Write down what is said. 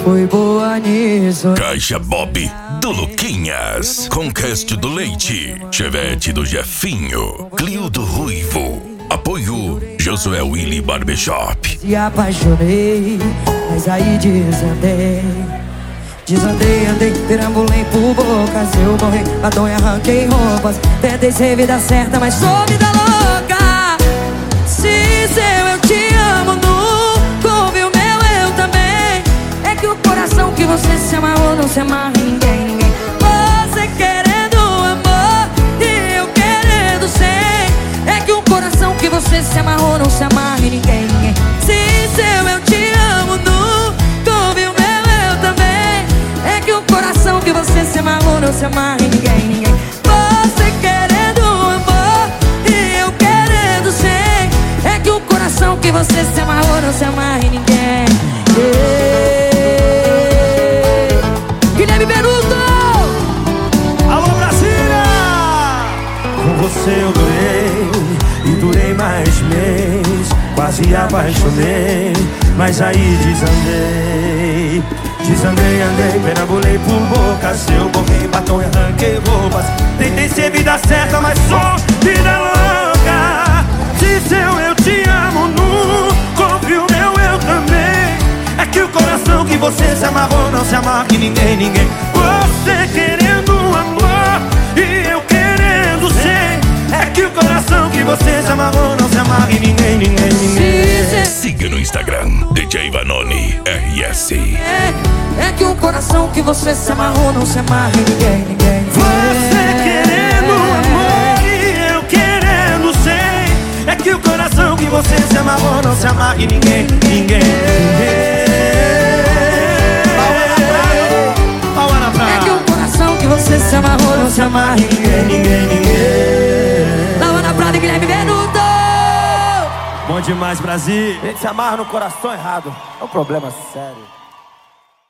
foi boa nisso. Caixa Bob do Luquinhas, Conquest do Leite, Chevette do Jefinho, Clio do Ruivo. Apoio Josué Willy Barbershop. Se apaixonei, mas aí desandei. Desandei, andei, perambulei por bocas. Eu morri, batom e arranquei roupas. Tentei ser vida certa, mas sou vida louca. Se seu eu te amo, nunca ouvi o meu eu também. É que o coração que você se amarrou não se amarra em ninguém. Você querendo amor e eu querendo sem. É que o coração que você se amarrou não se amarra em ninguém. Se seu eu te amo, nunca ouvi o meu eu também. É que o coração que você se amarrou não se amarra em ninguém. Você querendo amor e eu querendo sem. É que o coração que você se amarrou não se amarra em ninguém. Guilherme Benuto! Alô, Brasília! Com você eu durei, e durei mais mês. Quase apaixonei, mas aí desandei. Desandei, andei, perambulei por bocas. Eu borrei batom e arranquei roupas. Tentei ser vida certa, mas sou vida louca. Se seu eu te amo, nunca ouvi o meu eu também. É que o coração que você se amarrou não se amarra em ninguém. Você querendo amor e eu querendo ser. É que o coração que você se amarrou não se amarra em ninguém. Siga no Instagram, DJ Vanoni RS. É que o coração que você se amarrou não se amarra em ninguém. Você querendo amor e eu querendo ser. É que o coração que você se amarrou não se amarra em ninguém. É que o coração que você se amarrou não se amarra em ninguém. Lava na Prada e Guilherme Benuto. Bom demais, Brasil. A gente se amarra no coração errado. É um problema sério.